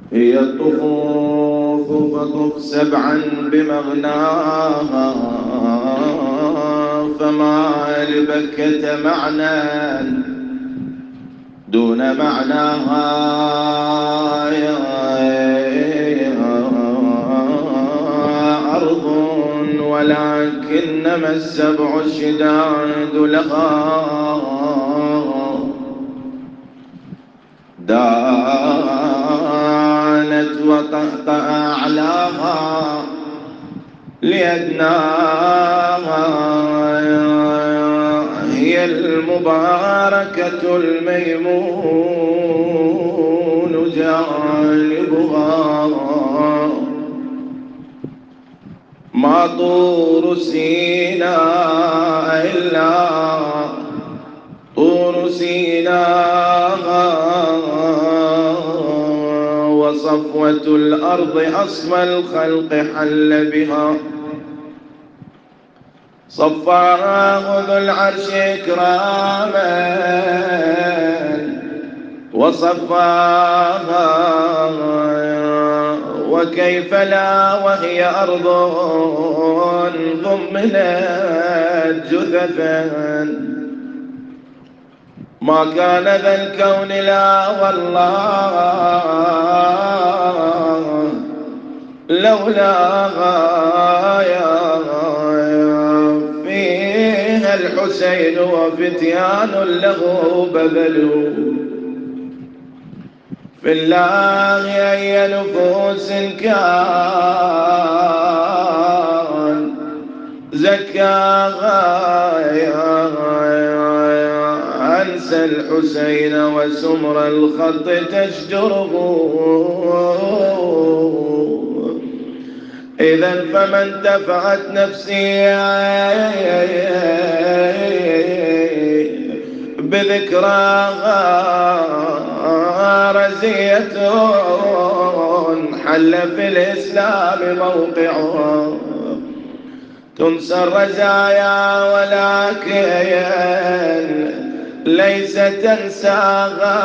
هي الطفوف فطف سبعا بمغناها، فما لبكة معنى دون معناها. أرض ولكنما السبع الشداد لها دانت وطأطأ أعلاها لأدناها. هي المباركة الميمون جانبها، ما طور سيناء إلا طور سيناء، وصفوة الأرض أصفى الخلق حل بها. صفاه ذو العرش إكراما وصفاها، وكيف لا وهي أرض ضمنت جثثا. ما كان ذا الكون لا والله لولاها، فيها الحسين وفتيان له بذلوا في الله أي نفوس كان زكاها. أنسى الحسين وسمر الخط تشجره، إذا فما انتفعت نفسي بذكراها. رزية حل في الإسلام موقعها، تنسى الرزايا ولكن ليس تنساها.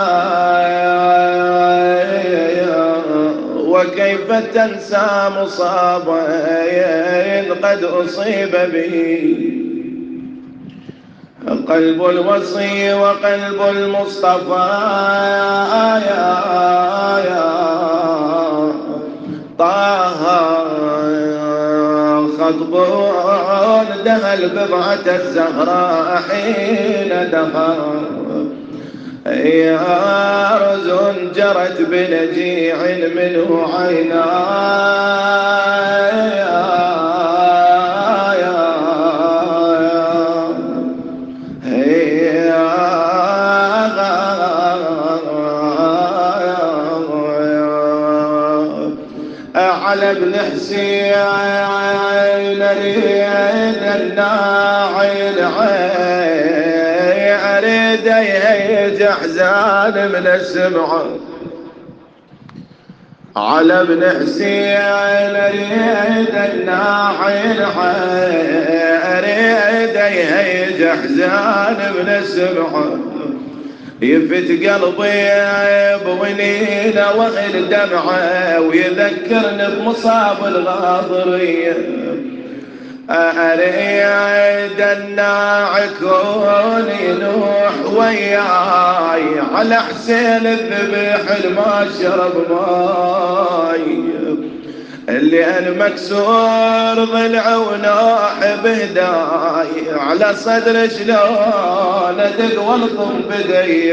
وكيف تنسى مصابا قد أصيب به قلب الوصي وقلب المصطفى. طه خطب دهى البضعة الزهراء حين دهى. يا أرز جرت بنجيع منه عيناي، على ابن حسين ريد الناعي أريد يهيج أحزان من السمعة. على ابن حسين ريد الناعي أريد يهيج أحزان من السمعة. يفت قلبي بونينه وغل دمعه ويذكرني بمصاب الغاضريه. أريد الناعي كوني نوح وياي على حسين الذبيح الما شرب ماي. اللي أنا مكسور ضلع ونوح بهداي على صدر شلون أدق والطم بدي.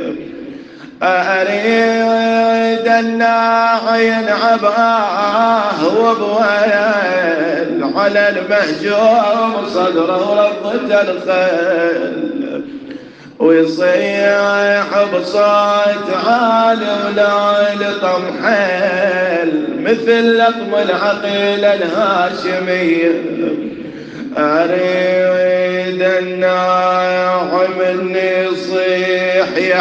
أريد الناعي عباه وبويل على المهجوم صدره وربة الخيل. ويصيح بصوت عالي وليل طمحيل مثل لطم العقيل الهاشمية. أريد الناعي مني يصيح يا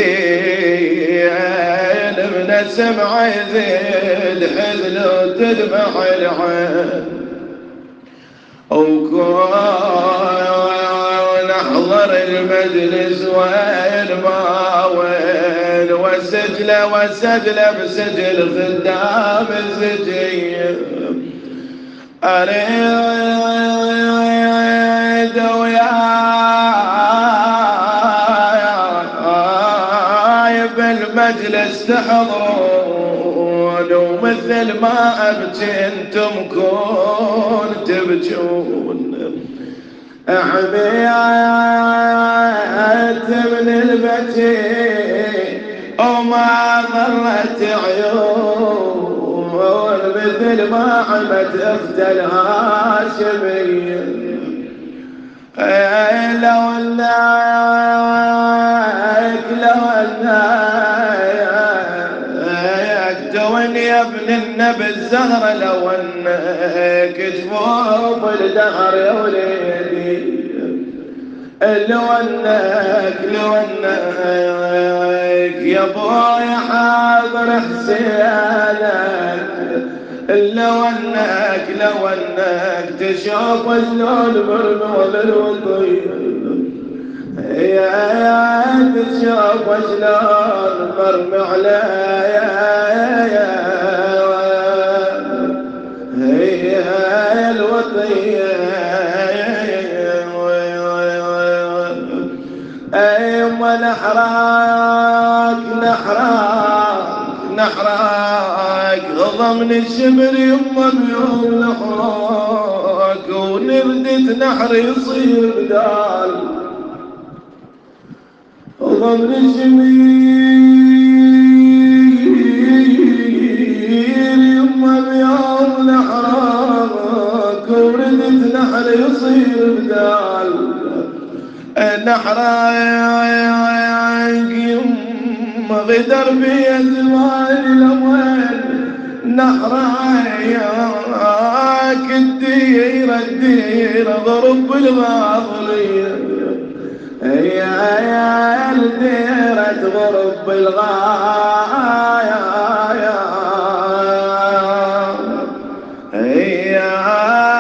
حسين من سمع يزيد حزن وتدمع العين. وكون احضر المجلس وين ما وين وسجله بسجل خدام الزجية أريد وياي بالمجلس تحضرون ومثل ما أبكي انتم كون تبكون عبيت من البكي وما ضرت عيون مثل ما عمت اخت الهاشمية لو انك توني يا ابن النبي الزهرة لو انك جفوف الدهر يا وليدي لو انك يا بوي حاضر حسينك لو انك تشوف شلون مرمول الوطية يا تشوف شلون مرمي عليا هي الوطية يما نحراك ضمن الشمر يما بيوم نحراك ونردت نحر يصير بدال ضمن الشمير يما بيوم نحراك وردت نحر يصير بدال نحراك يما غدر بي زمان الأموال نحراك الديرة ضرب الغاضلية يا الديرة غرب الغاية